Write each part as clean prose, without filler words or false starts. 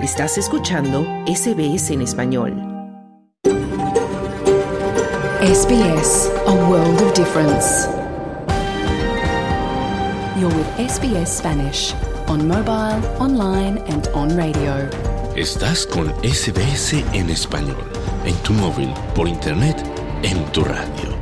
Estás escuchando SBS en español. SBS, a world of difference. You're with SBS Spanish, on mobile, online and on radio. Estás con SBS en español, en tu móvil, por internet, en tu radio.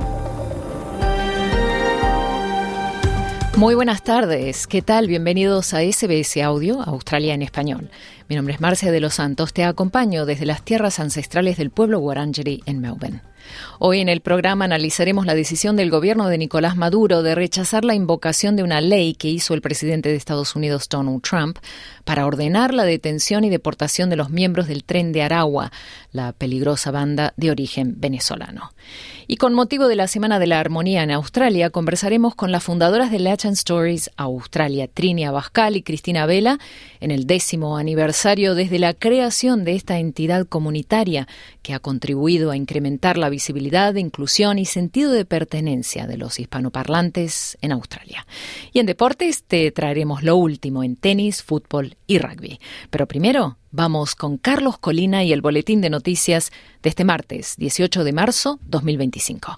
Muy buenas tardes, ¿qué tal? Bienvenidos a SBS Audio, Australia en español. Mi nombre es Marcia de los Santos, te acompaño desde las tierras ancestrales del pueblo Wurundjeri en Melbourne. Hoy en el programa analizaremos la decisión del gobierno de Nicolás Maduro de rechazar la invocación de una ley que hizo el presidente de Estados Unidos, Donald Trump, para ordenar la detención y deportación de los miembros del Tren de Aragua, la peligrosa banda de origen venezolano. Y con motivo de la Semana de la Armonía en Australia, conversaremos con las fundadoras de Legend Stories Australia, Trini Abascal y Cristina Vela, en el 10º aniversario desde la creación de esta entidad comunitaria que ha contribuido a incrementar la visibilidad, inclusión y sentido de pertenencia de los hispanoparlantes en Australia. Y en deportes te traeremos lo último en tenis, fútbol y rugby. Pero primero vamos con Carlos Colina y el boletín de noticias de este martes, 18 de marzo 2025.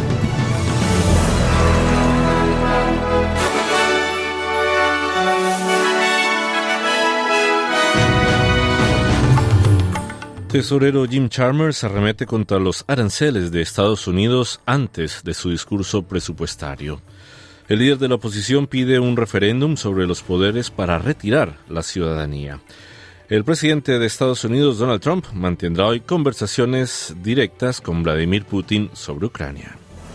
Tesorero Jim Chalmers arremete contra los aranceles de Estados Unidos antes de su discurso presupuestario. El líder de la oposición pide un referéndum sobre los poderes para retirar la ciudadanía. El presidente de Estados Unidos, Donald Trump, mantendrá hoy conversaciones directas con Vladimir Putin sobre Ucrania.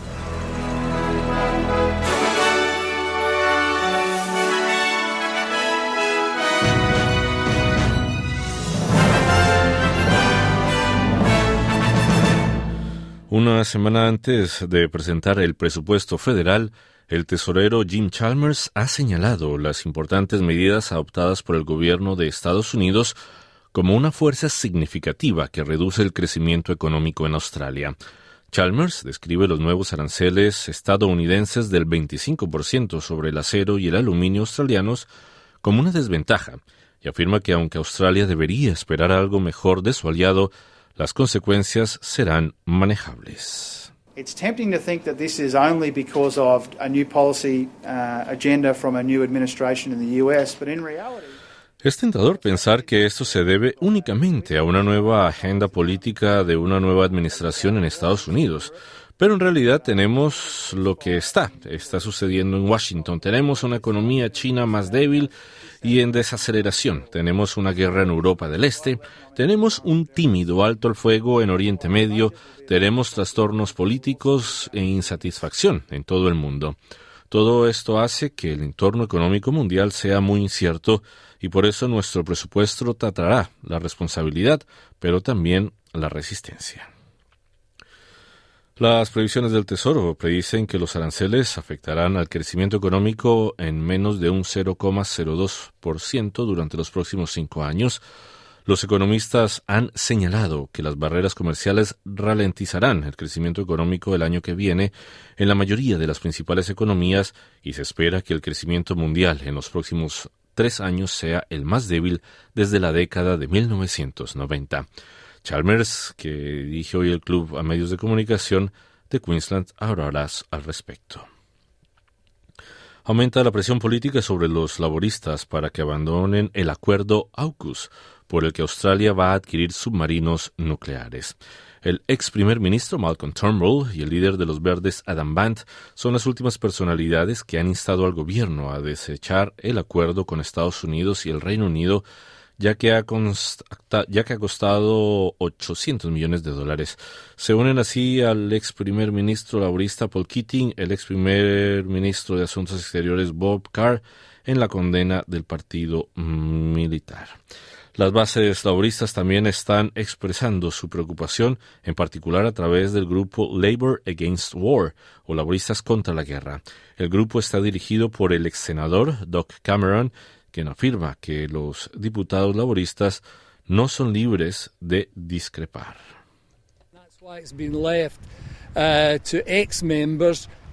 Una semana antes de presentar el presupuesto federal, el tesorero Jim Chalmers ha señalado las importantes medidas adoptadas por el gobierno de Estados Unidos como una fuerza significativa que reduce el crecimiento económico en Australia. Chalmers describe los nuevos aranceles estadounidenses del 25% sobre el acero y el aluminio australianos como una desventaja y afirma que aunque Australia debería esperar algo mejor de su aliado, las consecuencias serán manejables. It's tempting to think that this is only because of a new policy agenda from a new administration in the US, but in reality... Es tentador pensar que esto se debe únicamente a una nueva agenda política de una nueva administración en Estados Unidos. Pero en realidad tenemos lo que está sucediendo en Washington. Tenemos una economía china más débil y en desaceleración. Tenemos una guerra en Europa del Este. Tenemos un tímido alto al fuego en Oriente Medio. Tenemos trastornos políticos e insatisfacción en todo el mundo. Todo esto hace que el entorno económico mundial sea muy incierto y por eso nuestro presupuesto tratará la responsabilidad, pero también la resistencia. Las previsiones del Tesoro predicen que los aranceles afectarán al crecimiento económico en menos de un 0,02% durante los próximos 5 años. Los economistas han señalado que las barreras comerciales ralentizarán el crecimiento económico el año que viene en la mayoría de las principales economías y se espera que el crecimiento mundial en los próximos 3 años sea el más débil desde la década de 1990. Chalmers, que dirige hoy el Club a Medios de Comunicación de Queensland, hablará al respecto. Aumenta la presión política sobre los laboristas para que abandonen el acuerdo AUKUS, por el que Australia va a adquirir submarinos nucleares. El ex primer ministro Malcolm Turnbull y el líder de los Verdes Adam Bandt son las últimas personalidades que han instado al gobierno a desechar el acuerdo con Estados Unidos y el Reino Unido, ya que ha costado $800 millones. Se unen así al ex primer ministro laborista Paul Keating, el ex primer ministro de Asuntos Exteriores Bob Carr, en la condena del partido militar. Las bases laboristas también están expresando su preocupación, en particular a través del grupo Labour Against War, o Laboristas contra la Guerra. El grupo está dirigido por el ex senador Doug Cameron, quien afirma que los diputados laboristas no son libres de discrepar. That's why it's been left to ex-members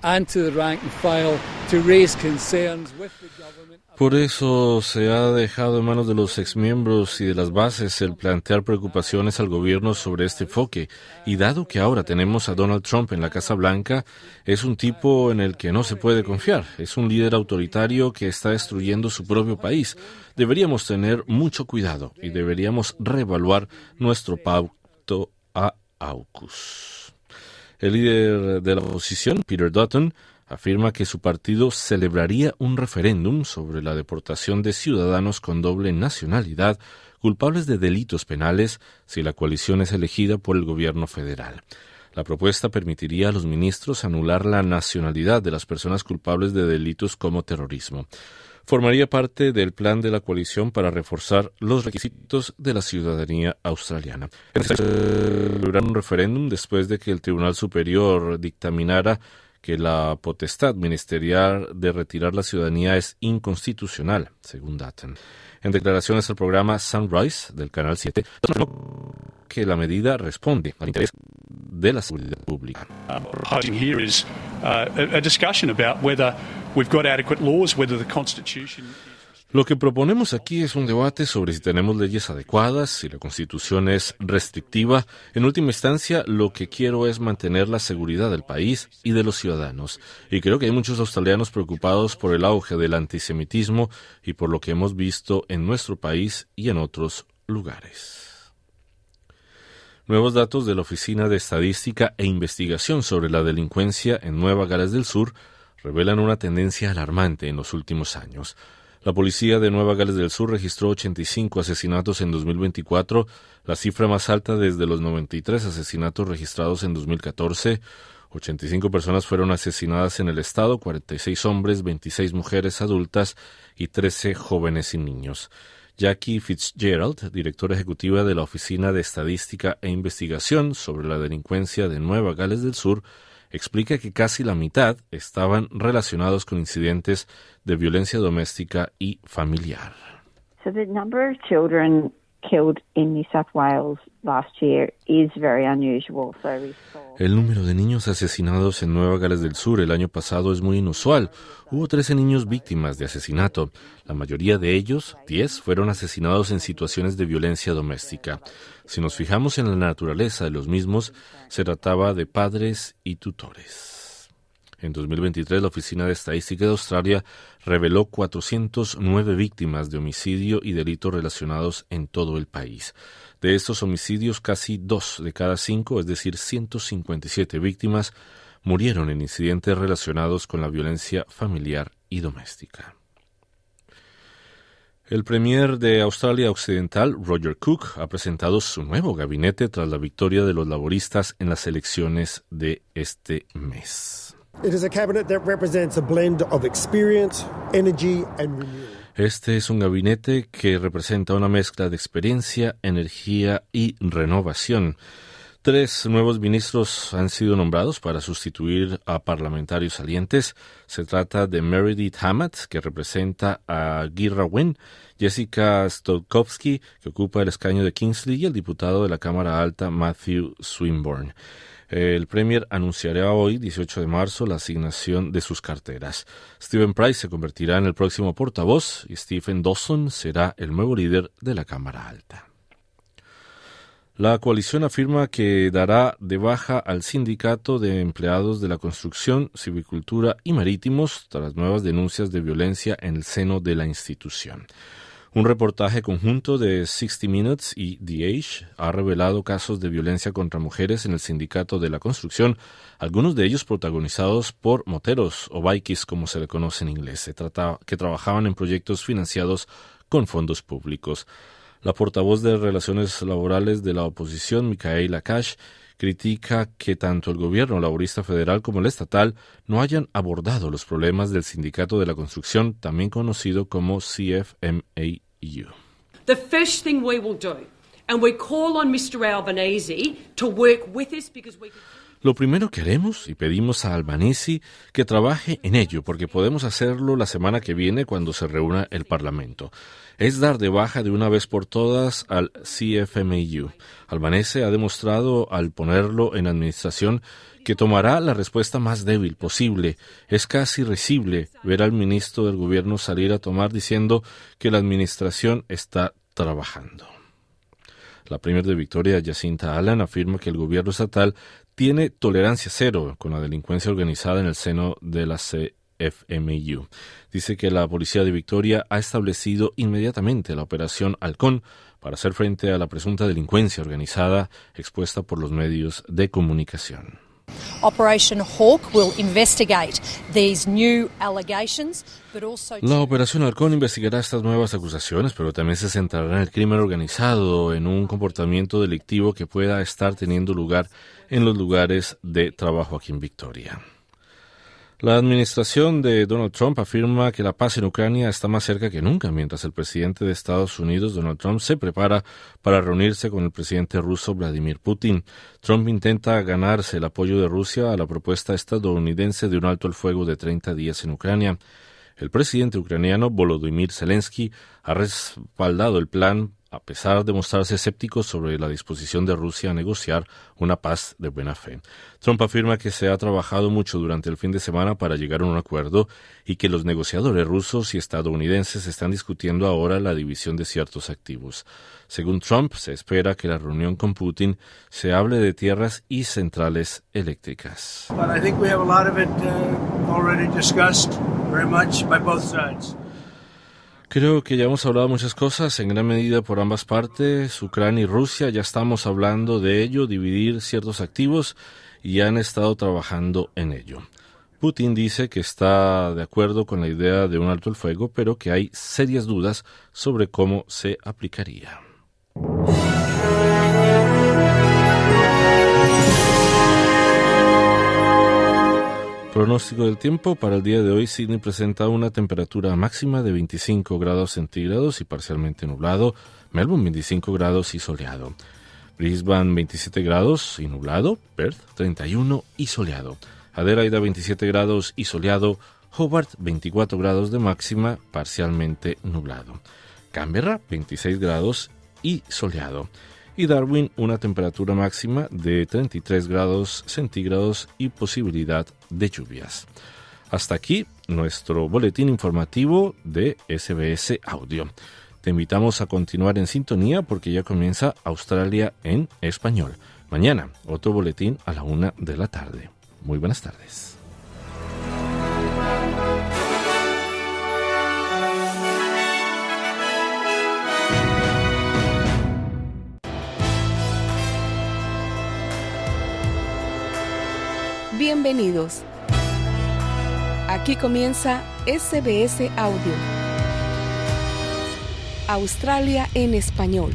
and to the rank and file to raise concerns with the government. Por eso se ha dejado en manos de los exmiembros y de las bases el plantear preocupaciones al gobierno sobre este enfoque. Y dado que ahora tenemos a Donald Trump en la Casa Blanca, es un tipo en el que no se puede confiar. Es un líder autoritario que está destruyendo su propio país. Deberíamos tener mucho cuidado y deberíamos reevaluar nuestro pacto a AUKUS. El líder de la oposición, Peter Dutton, afirma que su partido celebraría un referéndum sobre la deportación de ciudadanos con doble nacionalidad culpables de delitos penales si la coalición es elegida por el gobierno federal. La propuesta permitiría a los ministros anular la nacionalidad de las personas culpables de delitos como terrorismo. Formaría parte del plan de la coalición para reforzar los requisitos de la ciudadanía australiana. Celebrar un referéndum después de que el Tribunal Superior dictaminara que la potestad ministerial de retirar la ciudadanía es inconstitucional, según Dutton. En declaraciones al programa Sunrise del Canal 7, que la medida responde al interés de la seguridad pública. Here is a discussion about whether we've got adequate laws, whether the Constitution. Lo que proponemos aquí es un debate sobre si tenemos leyes adecuadas, si la Constitución es restrictiva. En última instancia, lo que quiero es mantener la seguridad del país y de los ciudadanos. Y creo que hay muchos australianos preocupados por el auge del antisemitismo y por lo que hemos visto en nuestro país y en otros lugares. Nuevos datos de la Oficina de Estadística e Investigación sobre la Delincuencia en Nueva Gales del Sur revelan una tendencia alarmante en los últimos años. La policía de Nueva Gales del Sur registró 85 asesinatos en 2024, la cifra más alta desde los 93 asesinatos registrados en 2014. 85 personas fueron asesinadas en el estado, 46 hombres, 26 mujeres adultas y 13 jóvenes y niños. Jackie Fitzgerald, directora ejecutiva de la Oficina de Estadística e Investigación sobre la Delincuencia de Nueva Gales del Sur, explica que casi la mitad estaban relacionados con incidentes de violencia doméstica y familiar. So the number of children killed in New South Wales last year is very unusual. El número de niños asesinados en Nueva Gales del Sur el año pasado es muy inusual. Hubo 13 niños víctimas de asesinato. La mayoría de ellos, 10, fueron asesinados en situaciones de violencia doméstica. Si nos fijamos en la naturaleza de los mismos, se trataba de padres y tutores. En 2023, la Oficina de Estadística de Australia reveló 409 víctimas de homicidio y delitos relacionados en todo el país. De estos homicidios, casi 2 de cada 5, es decir, 157 víctimas, murieron en incidentes relacionados con la violencia familiar y doméstica. El premier de Australia Occidental, Roger Cook, ha presentado su nuevo gabinete tras la victoria de los laboristas en las elecciones de este mes. It is a cabinet that represents a blend of experience, energy and renewal. Este es un gabinete que representa una mezcla de experiencia, energía y renovación. 3 nuevos ministros han sido nombrados para sustituir a parlamentarios salientes. Se trata de Meredith Hammett, que representa a Girra Wynn, Jessica Stolkowski, que ocupa el escaño de Kingsley, y el diputado de la Cámara Alta, Matthew Swinburne. El Premier anunciará hoy, 18 de marzo, la asignación de sus carteras. Stephen Price se convertirá en el próximo portavoz y Stephen Dawson será el nuevo líder de la Cámara Alta. La coalición afirma que dará de baja al sindicato de empleados de la construcción, silvicultura y marítimos tras nuevas denuncias de violencia en el seno de la institución. Un reportaje conjunto de 60 Minutes y The Age ha revelado casos de violencia contra mujeres en el sindicato de la construcción, algunos de ellos protagonizados por moteros o bikies, como se le conoce en inglés, que trabajaban en proyectos financiados con fondos públicos. La portavoz de Relaciones Laborales de la oposición, Michaela Cash, critica que tanto el gobierno laborista federal como el estatal no hayan abordado los problemas del sindicato de la construcción, también conocido como CFMAU. The first thing we will do, and we call on Mr. Albanese to work with us because we can... Lo primero que haremos, y pedimos a Albanese que trabaje en ello, porque podemos hacerlo la semana que viene cuando se reúna el Parlamento, es dar de baja de una vez por todas al CFMEU. Albanese ha demostrado al ponerlo en administración que tomará la respuesta más débil posible. Es casi risible ver al ministro del gobierno salir a tomar diciendo que la administración está trabajando. La premier de Victoria, Jacinta Allan, afirma que el gobierno estatal tiene tolerancia cero con la delincuencia organizada en el seno de la CFMEU. Dice que la policía de Victoria ha establecido inmediatamente la Operación Halcón para hacer frente a la presunta delincuencia organizada expuesta por los medios de comunicación. Operation Hawk will investigate these new allegations, but also... La Operación Halcón investigará estas nuevas acusaciones, pero también se centrará en el crimen organizado, en un comportamiento delictivo que pueda estar teniendo lugar en los lugares de trabajo aquí en Victoria. La administración de Donald Trump afirma que la paz en Ucrania está más cerca que nunca, mientras el presidente de Estados Unidos, Donald Trump, se prepara para reunirse con el presidente ruso Vladimir Putin. Trump intenta ganarse el apoyo de Rusia a la propuesta estadounidense de un alto el fuego de 30 días en Ucrania. El presidente ucraniano Volodymyr Zelensky ha respaldado el plan a pesar de mostrarse escéptico sobre la disposición de Rusia a negociar una paz de buena fe. Trump afirma que se ha trabajado mucho durante el fin de semana para llegar a un acuerdo y que los negociadores rusos y estadounidenses están discutiendo ahora la división de ciertos activos. Según Trump, se espera que la reunión con Putin se hable de tierras y centrales eléctricas. But I think we have a lot of it already discussed very much by both sides. Creo que ya hemos hablado muchas cosas, en gran medida por ambas partes, Ucrania y Rusia, ya estamos hablando de ello, dividir ciertos activos, y han estado trabajando en ello. Putin dice que está de acuerdo con la idea de un alto el fuego, pero que hay serias dudas sobre cómo se aplicaría. Pronóstico del tiempo para el día de hoy. Sydney presenta una temperatura máxima de 25 grados centígrados y parcialmente nublado. Melbourne 25 grados y soleado. Brisbane 27 grados y nublado. Perth 31 y soleado. Adelaida 27 grados y soleado. Hobart 24 grados de máxima, parcialmente nublado. Canberra 26 grados y soleado. Y Darwin, una temperatura máxima de 33 grados centígrados y posibilidad de lluvias. Hasta aquí nuestro boletín informativo de SBS Audio. Te invitamos a continuar en sintonía porque ya comienza Australia en español. Mañana, otro boletín a la 1 de la tarde. Muy buenas tardes. Bienvenidos. Aquí comienza SBS Audio. Australia en español.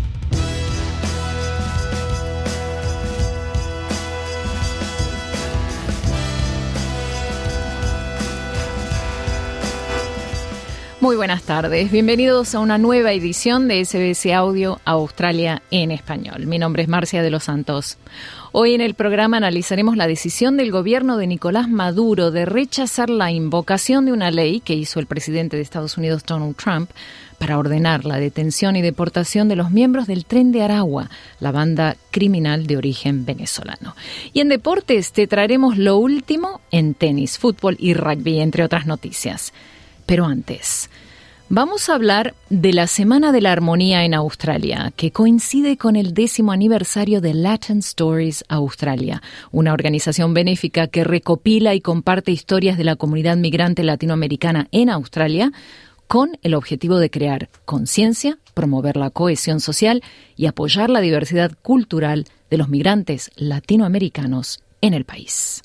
Muy buenas tardes, bienvenidos a una nueva edición de SBS Audio Australia en español. Mi nombre es Marcia de los Santos. Hoy en el programa analizaremos la decisión del gobierno de Nicolás Maduro de rechazar la invocación de una ley que hizo el presidente de Estados Unidos, Donald Trump, para ordenar la detención y deportación de los miembros del Tren de Aragua, la banda criminal de origen venezolano. Y en deportes te traeremos lo último en tenis, fútbol y rugby, entre otras noticias. Pero antes, vamos a hablar de la Semana de la Armonía en Australia, que coincide con el 10º aniversario de Latin Stories Australia, una organización benéfica que recopila y comparte historias de la comunidad migrante latinoamericana en Australia, con el objetivo de crear conciencia, promover la cohesión social y apoyar la diversidad cultural de los migrantes latinoamericanos en el país.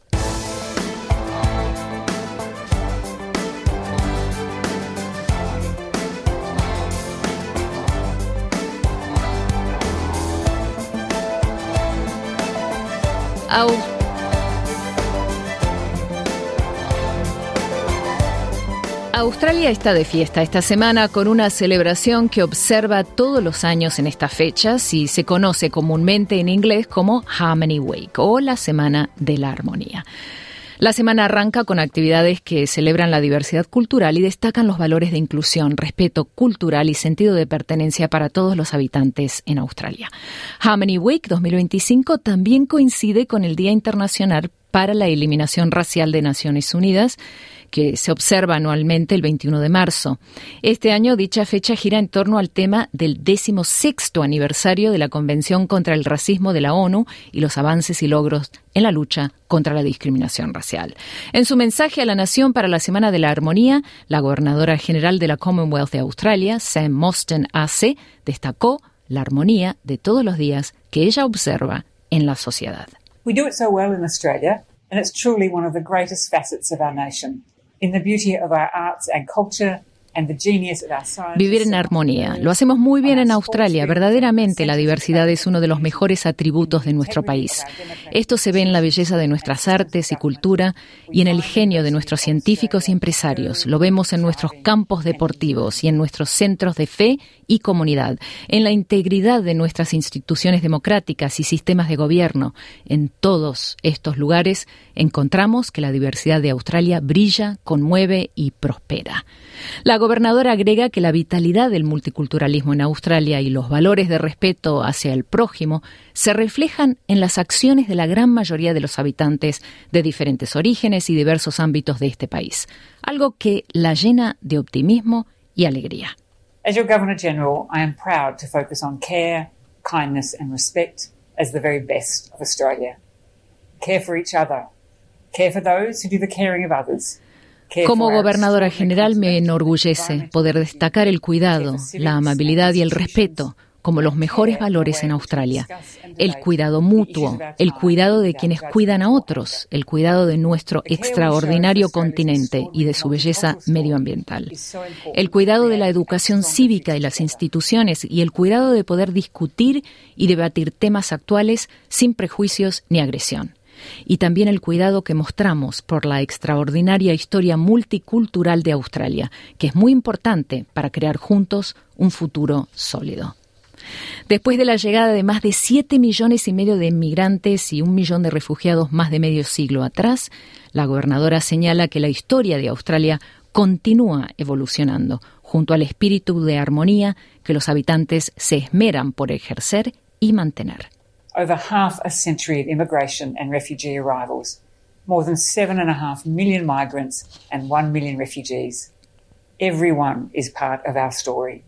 Australia está de fiesta esta semana con una celebración que observa todos los años en estas fechas y se conoce comúnmente en inglés como Harmony Week o la Semana de la Armonía. La semana arranca con actividades que celebran la diversidad cultural y destacan los valores de inclusión, respeto cultural y sentido de pertenencia para todos los habitantes en Australia. Harmony Week 2025 también coincide con el Día Internacional para la Eliminación Racial de Naciones Unidas, que se observa anualmente el 21 de marzo. Este año dicha fecha gira en torno al tema del 16º aniversario de la Convención contra el Racismo de la ONU y los avances y logros en la lucha contra la discriminación racial. En su mensaje a la nación para la Semana de la Armonía, la gobernadora general de la Commonwealth de Australia, Sam Mostyn AC, destacó la armonía de todos los días que ella observa en la sociedad. We do it so well in Australia, and it's truly one of the greatest facets of our nation. In the beauty of our arts and culture and the genius of our science. Vivir en armonía. Lo hacemos muy bien en Australia. Verdaderamente la diversidad es uno de los mejores atributos de nuestro país. Esto se ve en la belleza de nuestras artes y cultura y en el genio de nuestros científicos y empresarios. Lo vemos en nuestros campos deportivos y en nuestros centros de fe y comunidad, en la integridad de nuestras instituciones democráticas y sistemas de gobierno. En todos estos lugares encontramos que la diversidad de Australia brilla, conmueve y prospera. La gobernadora agrega que la vitalidad del multiculturalismo en Australia y los valores de respeto hacia el prójimo se reflejan en las acciones de la gran mayoría de los habitantes de diferentes orígenes y diversos ámbitos de este país, algo que la llena de optimismo y alegría. As your Governor-General, I am proud to focus on care, kindness and respect as the very best of Australia. Care for each other. Care for those who do the caring of others. Como gobernadora general me enorgullece poder destacar el cuidado, la amabilidad y el respeto como los mejores valores en Australia. El cuidado mutuo, el cuidado de quienes cuidan a otros, el cuidado de nuestro extraordinario continente y de su belleza medioambiental. El cuidado de la educación cívica y las instituciones y el cuidado de poder discutir y debatir temas actuales sin prejuicios ni agresión. Y también el cuidado que mostramos por la extraordinaria historia multicultural de Australia, que es muy importante para crear juntos un futuro sólido. Después de la llegada de más de 7,5 millones de inmigrantes y 1 millón de refugiados más de medio siglo atrás, la gobernadora señala que la historia de Australia continúa evolucionando junto al espíritu de armonía que los habitantes se esmeran por ejercer y mantener. Over half a century of immigration and refugee arrivals, more than 7.5 million migrants and 1 million refugees. Everyone is part of our story.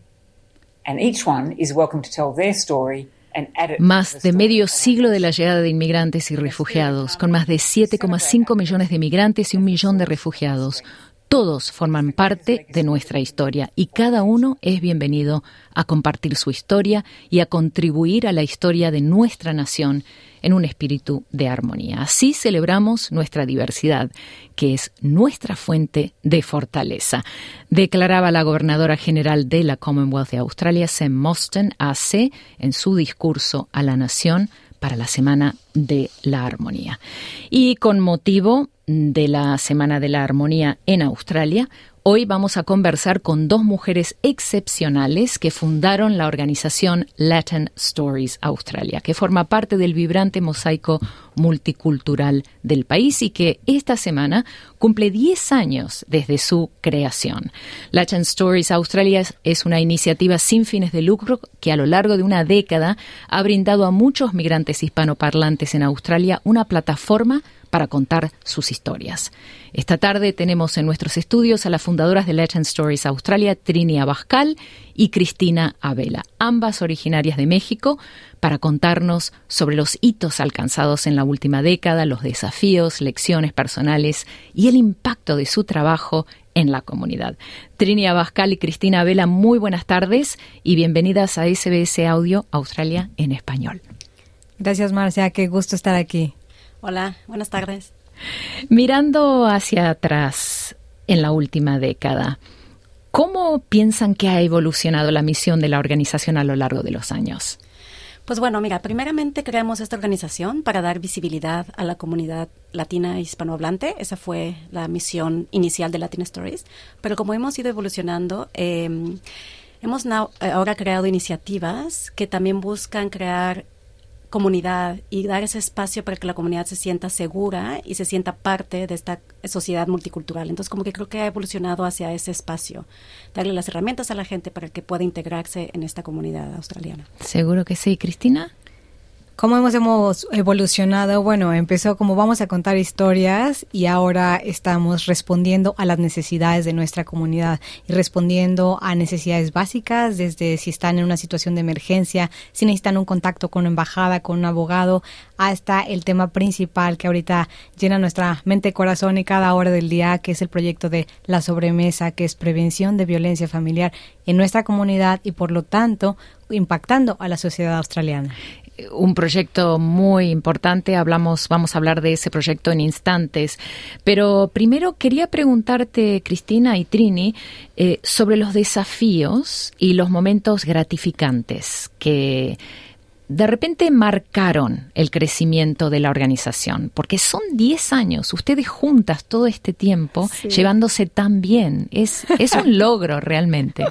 And each one is welcome to tell their story and add it. Más de medio siglo de la llegada de inmigrantes y refugiados, con más de 7,5 millones de inmigrantes y 1 millón de refugiados. Todos forman parte de nuestra historia y cada uno es bienvenido a compartir su historia y a contribuir a la historia de nuestra nación en un espíritu de armonía. Así celebramos nuestra diversidad, que es nuestra fuente de fortaleza, declaraba la gobernadora general de la Commonwealth de Australia, Sam Mostyn AC, en su discurso a la nación para la Semana de la Armonía. Y con motivo de la Semana de la Armonía en Australia, hoy vamos a conversar con 2 mujeres excepcionales que fundaron la organización Latin Stories Australia, que forma parte del vibrante mosaico multicultural del país y que esta semana cumple 10 años desde su creación. Latin Stories Australia es una iniciativa sin fines de lucro que a lo largo de una década ha brindado a muchos migrantes hispanoparlantes en Australia una plataforma para contar sus historias. Esta tarde tenemos en nuestros estudios a las fundadoras de Latin Stories Australia, Trini Abascal y Cristina Abela, ambas originarias de México, para contarnos sobre los hitos alcanzados en la última década, los desafíos, lecciones personales y el impacto de su trabajo en la comunidad. Trini Abascal y Cristina Abela, muy buenas tardes y bienvenidas a SBS Audio Australia en español. Gracias, Marcia, qué gusto estar aquí. Hola, buenas tardes. Mirando hacia atrás en la última década, ¿cómo piensan que ha evolucionado la misión de la organización a lo largo de los años? Pues bueno, mira, primeramente creamos esta organización para dar visibilidad a la comunidad latina e hispanohablante. Esa fue la misión inicial de Latin Stories. Pero como hemos ido evolucionando, hemos ahora creado iniciativas que también buscan crear comunidad y dar ese espacio para que la comunidad se sienta segura y se sienta parte de esta sociedad multicultural. Entonces, como que creo que ha evolucionado hacia ese espacio, darle las herramientas a la gente para que pueda integrarse en esta comunidad australiana. Seguro que sí. ¿Cristina? ¿Cómo hemos evolucionado? Bueno, empezó como vamos a contar historias y ahora estamos respondiendo a las necesidades de nuestra comunidad y respondiendo a necesidades básicas, desde si están en una situación de emergencia, si necesitan un contacto con una embajada, con un abogado, hasta el tema principal que ahorita llena nuestra mente, corazón y cada hora del día, que es el proyecto de La Sobremesa, que es prevención de violencia familiar en nuestra comunidad y por lo tanto impactando a la sociedad australiana. Un proyecto muy importante, vamos a hablar de ese proyecto en instantes, pero primero quería preguntarte, Cristina y Trini, sobre los desafíos y los momentos gratificantes que de repente marcaron el crecimiento de la organización, porque son 10 años, ustedes juntas todo este tiempo, llevándose tan bien, es un logro realmente.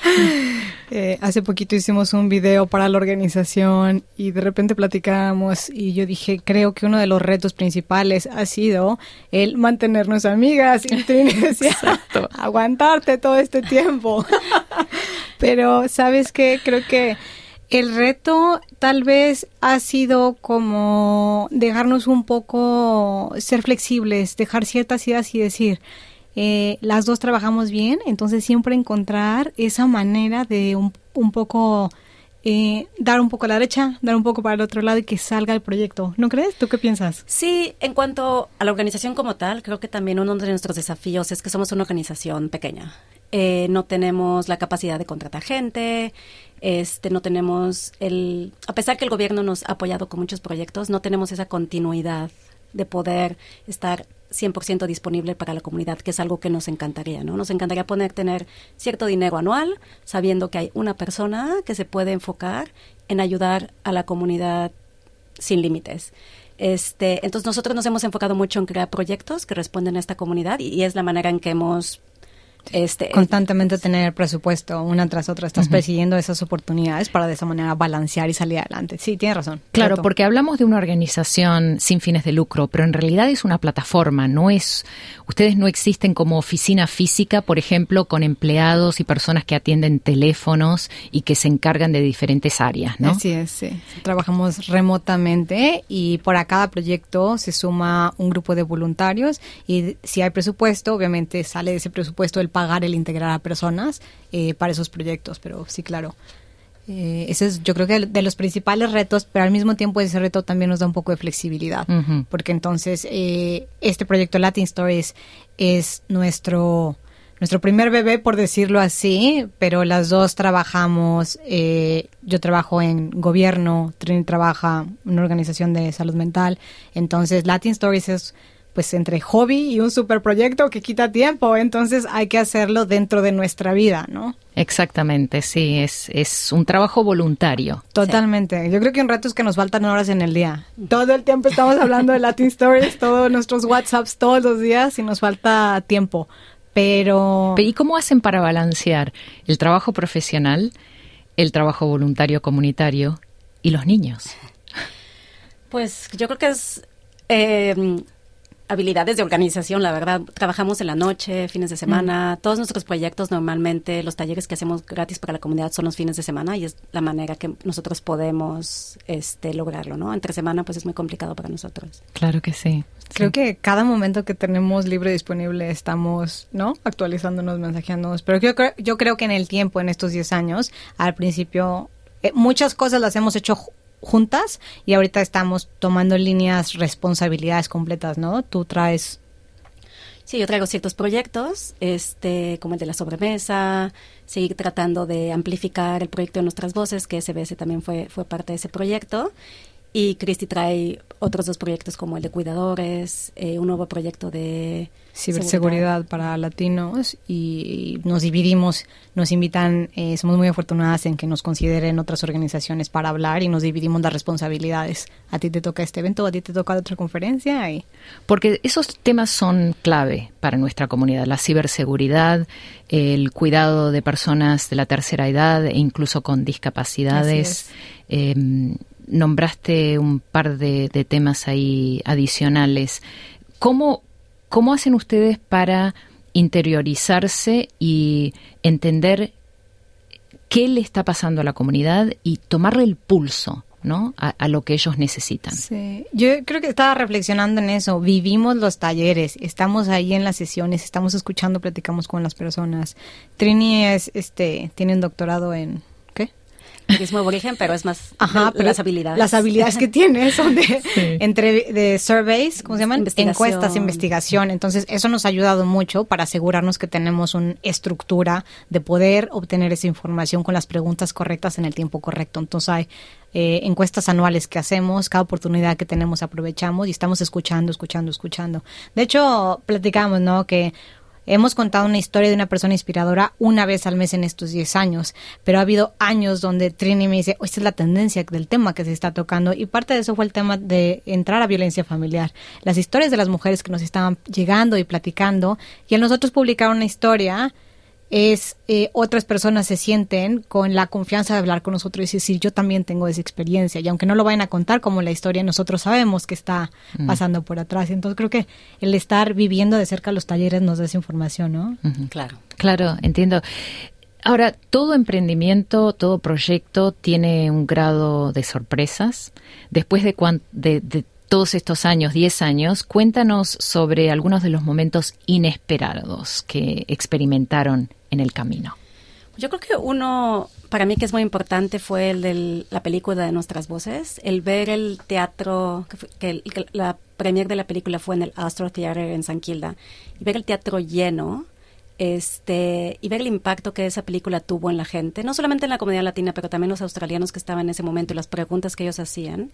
Hace poquito hicimos un video para la organización y de repente platicábamos y yo dije, creo que uno de los retos principales ha sido el mantenernos amigas y Trini decía, aguantarte todo este tiempo. Pero, ¿sabes qué? Creo que el reto tal vez ha sido como dejarnos un poco ser flexibles, dejar ciertas ideas y decir, las dos trabajamos bien, entonces siempre encontrar esa manera de un poco dar un poco a la derecha, dar un poco para el otro lado y que salga el proyecto. ¿No crees? ¿Tú qué piensas? Sí, en cuanto a la organización como tal, creo que también uno de nuestros desafíos es que somos una organización pequeña. No tenemos la capacidad de contratar gente, no tenemos a pesar que el gobierno nos ha apoyado con muchos proyectos, no tenemos esa continuidad de poder estar 100% disponible para la comunidad, que es algo que nos encantaría, ¿no? Nos encantaría tener cierto dinero anual, sabiendo que hay una persona que se puede enfocar en ayudar a la comunidad sin límites. Entonces nosotros nos hemos enfocado mucho en crear proyectos que responden a esta comunidad y es la manera en que hemos constantemente tener presupuesto una tras otra, estás persiguiendo esas oportunidades para de esa manera balancear y salir adelante. Sí, tienes razón. Claro, porque hablamos de una organización sin fines de lucro, pero en realidad es una plataforma, ustedes no existen como oficina física, por ejemplo, con empleados y personas que atienden teléfonos y que se encargan de diferentes áreas, ¿no? Así es, sí. Trabajamos remotamente y por cada proyecto se suma un grupo de voluntarios y si hay presupuesto, obviamente sale de ese presupuesto el pagar, el integrar a personas para esos proyectos, pero sí, claro. Ese es, yo creo que de los principales retos, pero al mismo tiempo ese reto también nos da un poco de flexibilidad, porque entonces este proyecto Latin Stories es nuestro primer bebé, por decirlo así, pero las dos trabajamos, yo trabajo en gobierno, Trini trabaja en una organización de salud mental, entonces Latin Stories es pues entre hobby y un super proyecto que quita tiempo, entonces hay que hacerlo dentro de nuestra vida, ¿no? Exactamente, sí, es un trabajo voluntario. Totalmente. Sí. Yo creo que un reto es que nos faltan horas en el día. Todo el tiempo estamos hablando de Latin Stories, todos nuestros WhatsApps todos los días y nos falta tiempo. Pero ¿y cómo hacen para balancear el trabajo profesional, el trabajo voluntario comunitario y los niños? Pues yo creo que es habilidades de organización, la verdad. Trabajamos en la noche, fines de semana. Todos nuestros proyectos, normalmente, los talleres que hacemos gratis para la comunidad son los fines de semana y es la manera que nosotros podemos lograrlo, ¿no? Entre semana, pues es muy complicado para nosotros. Claro que sí. Creo que cada momento que tenemos libre disponible estamos, ¿no? Actualizándonos, mensajeándonos. Pero yo creo que en el tiempo, en estos 10 años, al principio, muchas cosas las hemos hecho juntas y ahorita estamos tomando líneas, responsabilidades completas, ¿no? Tú traes... Sí, yo traigo ciertos proyectos, como el de La Sobremesa, seguir tratando de amplificar el proyecto de Nuestras Voces, que SBS también fue parte de ese proyecto. Y Cristi trae otros 2 proyectos como el de cuidadores, un nuevo proyecto de ciberseguridad para latinos, y nos dividimos, nos invitan, somos muy afortunadas en que nos consideren otras organizaciones para hablar y nos dividimos las responsabilidades. A ti te toca este evento, a ti te toca otra conferencia. Porque esos temas son clave para nuestra comunidad, la ciberseguridad, el cuidado de personas de la tercera edad e incluso con discapacidades. Nombraste un par de temas ahí adicionales. ¿Cómo hacen ustedes para interiorizarse y entender qué le está pasando a la comunidad y tomarle el pulso, ¿no?, a lo que ellos necesitan? Sí, yo creo que estaba reflexionando en eso. Vivimos los talleres, estamos ahí en las sesiones, estamos escuchando, platicamos con las personas. Trini tiene un doctorado en... mismo origen, pero es más pero las habilidades. Las habilidades que tiene son de surveys, ¿cómo se llaman? Encuestas, investigación. Entonces, eso nos ha ayudado mucho para asegurarnos que tenemos una estructura de poder obtener esa información con las preguntas correctas en el tiempo correcto. Entonces, hay encuestas anuales que hacemos, cada oportunidad que tenemos aprovechamos y estamos escuchando. De hecho, platicamos, ¿no?, que hemos contado una historia de una persona inspiradora una vez al mes en estos 10 años, pero ha habido años donde Trini me dice, esta es la tendencia del tema que se está tocando, y parte de eso fue el tema de entrar a violencia familiar. Las historias de las mujeres que nos estaban llegando y platicando, y al nosotros publicar una historia, otras personas se sienten con la confianza de hablar con nosotros y decir, yo también tengo esa experiencia, y aunque no lo vayan a contar como la historia, nosotros sabemos que está pasando por atrás. Entonces creo que el estar viviendo de cerca los talleres nos da esa información, ¿no? Claro, entiendo. Ahora, todo emprendimiento, todo proyecto tiene un grado de sorpresas. Después de todos estos años, 10 años, cuéntanos sobre algunos de los momentos inesperados que experimentaron en el camino. Yo creo que uno, para mí, que es muy importante fue el de la película de Nuestras Voces, el ver el teatro, que la premier de la película fue en el Astro Theater en San Kilda, y ver el teatro lleno, y ver el impacto que esa película tuvo en la gente, no solamente en la comunidad latina, pero también los australianos que estaban en ese momento y las preguntas que ellos hacían.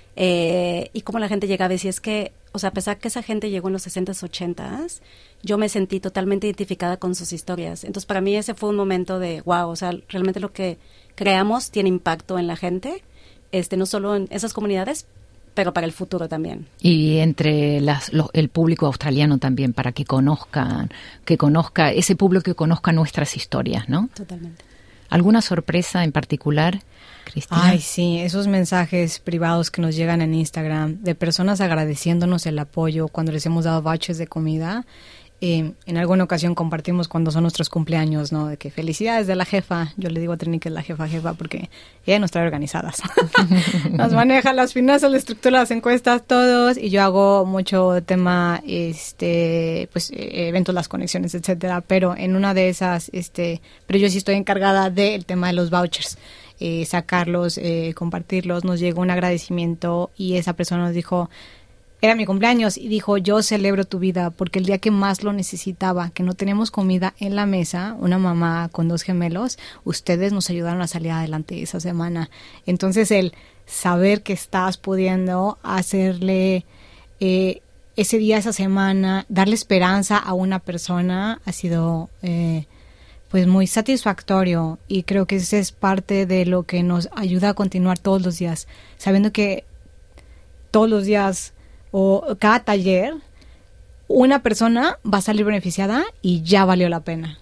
Y cómo la gente llegaba y decía, es que, o sea, a pesar que esa gente llegó en los 60s, 80s, yo me sentí totalmente identificada con sus historias. Entonces, para mí ese fue un momento de, wow, o sea, realmente lo que creamos tiene impacto en la gente, no solo en esas comunidades, pero para el futuro también. Y entre el público australiano también, para que conozca ese público que conozca nuestras historias, ¿no? Totalmente. ¿Alguna sorpresa en particular, Cristina? Ay, sí, esos mensajes privados que nos llegan en Instagram de personas agradeciéndonos el apoyo cuando les hemos dado vouchers de comida. En alguna ocasión compartimos cuando son nuestros cumpleaños, ¿no? De que felicidades de la jefa. Yo le digo a Trini que es la jefa porque ella nos trae organizadas. Nos maneja las finanzas, la estructura, las encuestas, todos. Y yo hago mucho tema, eventos, las conexiones, etcétera. Pero en una de esas, pero yo sí estoy encargada del tema de los vouchers. Sacarlos, compartirlos. Nos llegó un agradecimiento y esa persona nos dijo... Era mi cumpleaños y dijo, yo celebro tu vida porque el día que más lo necesitaba, que no tenemos comida en la mesa, una mamá con 2 gemelos, ustedes nos ayudaron a salir adelante esa semana. Entonces el saber que estás pudiendo hacerle ese día, esa semana, darle esperanza a una persona ha sido pues muy satisfactorio, y creo que esa es parte de lo que nos ayuda a continuar todos los días, sabiendo que todos los días o cada taller, una persona va a salir beneficiada y ya valió la pena.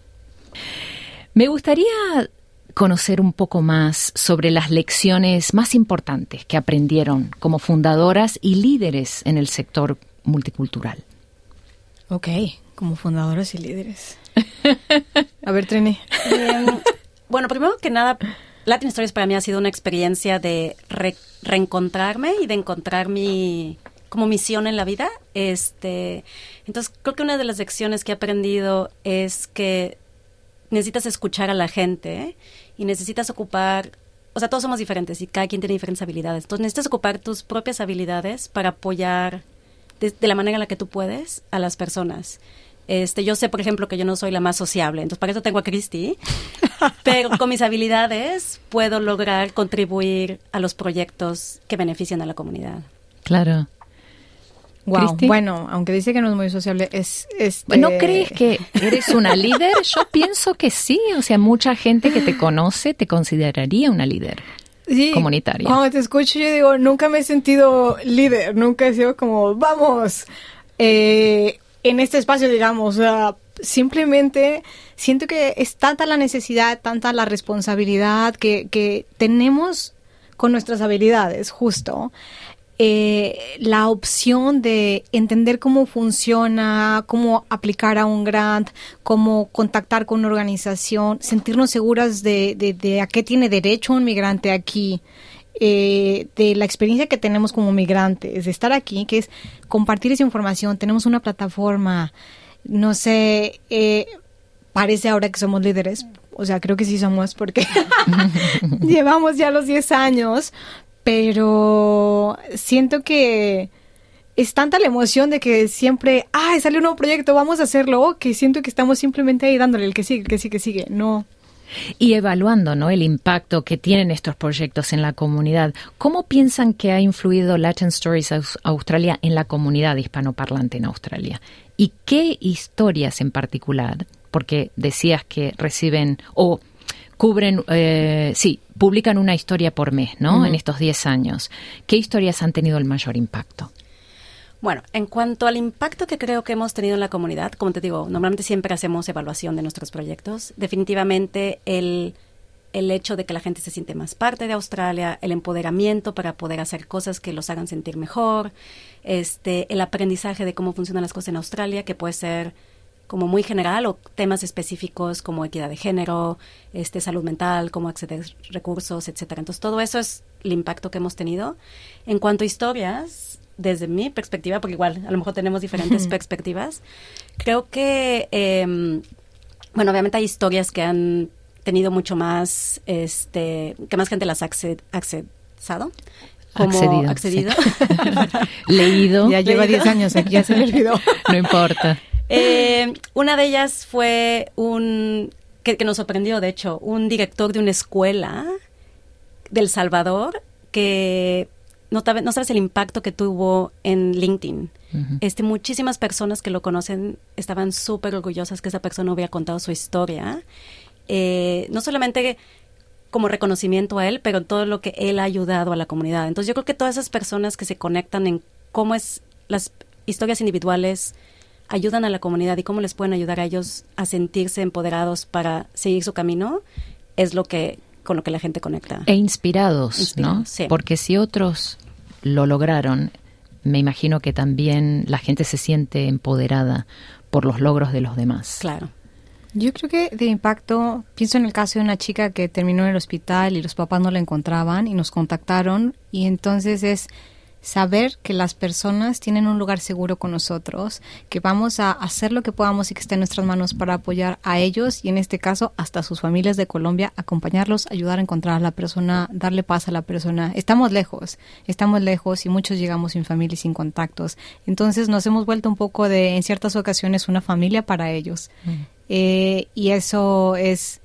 Me gustaría conocer un poco más sobre las lecciones más importantes que aprendieron como fundadoras y líderes en el sector multicultural. Ok, como fundadoras y líderes. A ver, Trini. Bueno, primero que nada, Latin Stories para mí ha sido una experiencia de reencontrarme y de encontrar mi... como misión en la vida. Entonces creo que una de las lecciones que he aprendido es que necesitas escuchar a la gente y necesitas ocupar, o sea, todos somos diferentes y cada quien tiene diferentes habilidades, entonces necesitas ocupar tus propias habilidades para apoyar de la manera en la que tú puedes a las personas. Yo sé, por ejemplo, que yo no soy la más sociable, entonces para eso tengo a Cristi, pero con mis habilidades puedo lograr contribuir a los proyectos que benefician a la comunidad. Claro. Wow. ¿Cristi? Bueno, aunque dice que no es muy sociable, ¿No crees que eres una líder? Yo pienso que sí. O sea, mucha gente que te conoce te consideraría una líder comunitaria. Cuando te escucho yo digo, nunca me he sentido líder, nunca he sido como, vamos, en este espacio, digamos, o sea, simplemente siento que es tanta la necesidad, tanta la responsabilidad que tenemos con nuestras habilidades, justo. La opción de entender cómo funciona, cómo aplicar a un grant, cómo contactar con una organización, sentirnos seguras de a qué tiene derecho un migrante aquí, de la experiencia que tenemos como migrantes, de estar aquí, que es compartir esa información. Tenemos una plataforma, no sé, parece ahora que somos líderes, o sea, creo que sí somos porque llevamos ya los 10 años, pero siento que es tanta la emoción de que siempre, sale un nuevo proyecto, vamos a hacerlo, que siento que estamos simplemente ahí dándole el que sigue, no. Y evaluando, ¿no?, el impacto que tienen estos proyectos en la comunidad. ¿Cómo piensan que ha influido Latin Stories Australia en la comunidad hispanoparlante en Australia? ¿Y qué historias en particular? Porque decías que reciben o cubren, publican una historia por mes, ¿no? En estos 10 años. ¿Qué historias han tenido el mayor impacto? Bueno, en cuanto al impacto que creo que hemos tenido en la comunidad, como te digo, normalmente siempre hacemos evaluación de nuestros proyectos. Definitivamente el hecho de que la gente se siente más parte de Australia, el empoderamiento para poder hacer cosas que los hagan sentir mejor, el aprendizaje de cómo funcionan las cosas en Australia, que puede ser como muy general, o temas específicos como equidad de género, salud mental, cómo acceder a recursos, etcétera. Entonces, todo eso es el impacto que hemos tenido. En cuanto a historias, desde mi perspectiva, porque igual a lo mejor tenemos diferentes perspectivas, creo que, obviamente hay historias que han tenido mucho más, que más gente las ha accesado. Accedido. Sí. Leído. Ya lleva 10 años aquí, ya se le olvidó. No importa. Una de ellas fue que nos sorprendió, de hecho, un director de una escuela de El Salvador que no sabes el impacto que tuvo en LinkedIn. Uh-huh. Muchísimas personas que lo conocen estaban súper orgullosas que esa persona hubiera contado su historia. No solamente como reconocimiento a él, pero todo lo que él ha ayudado a la comunidad. Entonces yo creo que todas esas personas que se conectan en cómo es las historias individuales ayudan a la comunidad y cómo les pueden ayudar a ellos a sentirse empoderados para seguir su camino, es con lo que la gente conecta. E inspirados, ¿no? Sí. Porque si otros lo lograron, me imagino que también la gente se siente empoderada por los logros de los demás. Claro. Yo creo que de impacto, pienso en el caso de una chica que terminó en el hospital y los papás no la encontraban y nos contactaron, y entonces es saber que las personas tienen un lugar seguro con nosotros, que vamos a hacer lo que podamos y que esté en nuestras manos para apoyar a ellos y en este caso hasta sus familias de Colombia, acompañarlos, ayudar a encontrar a la persona, darle paz a la persona. Estamos lejos y muchos llegamos sin familia y sin contactos. Entonces nos hemos vuelto un poco en ciertas ocasiones, una familia para ellos. Y eso es,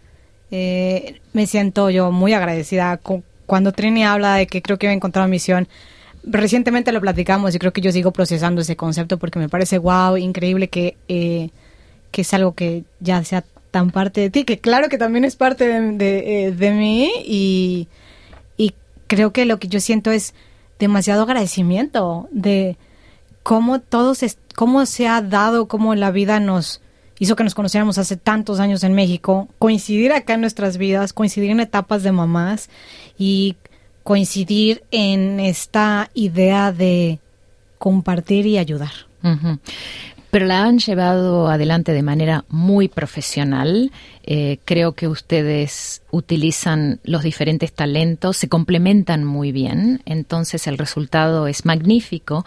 me siento yo muy agradecida. Cuando Trini habla de que creo que he encontrado misión, recientemente lo platicamos y creo que yo sigo procesando ese concepto porque me parece increíble que es algo que ya sea tan parte de ti, que claro que también es parte de mí y creo que lo que yo siento es demasiado agradecimiento de cómo cómo se ha dado, cómo la vida nos hizo que nos conociéramos hace tantos años en México, coincidir acá en nuestras vidas, coincidir en etapas de mamás y coincidir en esta idea de compartir y ayudar. Uh-huh. Pero la han llevado adelante de manera muy profesional. Creo que ustedes utilizan los diferentes talentos, se complementan muy bien, entonces el resultado es magnífico.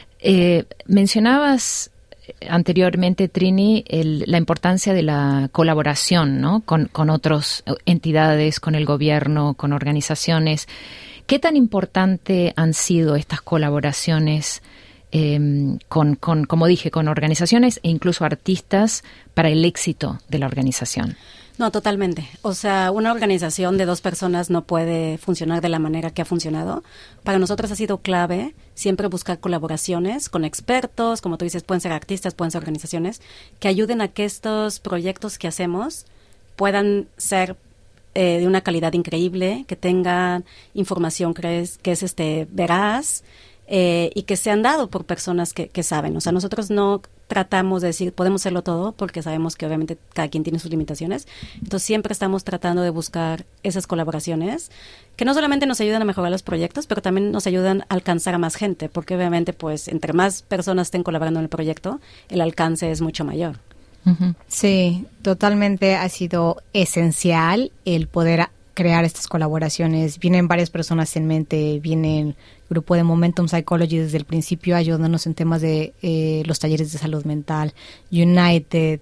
Mencionabas anteriormente, Trini, la importancia de la colaboración, ¿no?, con otras entidades, con el gobierno, con organizaciones. ¿Qué tan importante han sido estas colaboraciones como dije, con organizaciones e incluso artistas para el éxito de la organización. No, totalmente. O sea, una organización de 2 personas no puede funcionar de la manera que ha funcionado. Para nosotros ha sido clave siempre buscar colaboraciones con expertos, como tú dices, pueden ser artistas, pueden ser organizaciones, que ayuden a que estos proyectos que hacemos puedan ser de una calidad increíble, que tengan información que es veraz, y que sean dados por personas que saben. O sea, nosotros no tratamos de decir, podemos hacerlo todo, porque sabemos que obviamente cada quien tiene sus limitaciones. Entonces, siempre estamos tratando de buscar esas colaboraciones que no solamente nos ayudan a mejorar los proyectos, pero también nos ayudan a alcanzar a más gente, porque obviamente, pues, entre más personas estén colaborando en el proyecto, el alcance es mucho mayor. Sí, totalmente ha sido esencial el poder crear estas colaboraciones. Vienen varias personas en mente, viene el grupo de Momentum Psychology desde el principio ayudándonos en temas de los talleres de salud mental, United,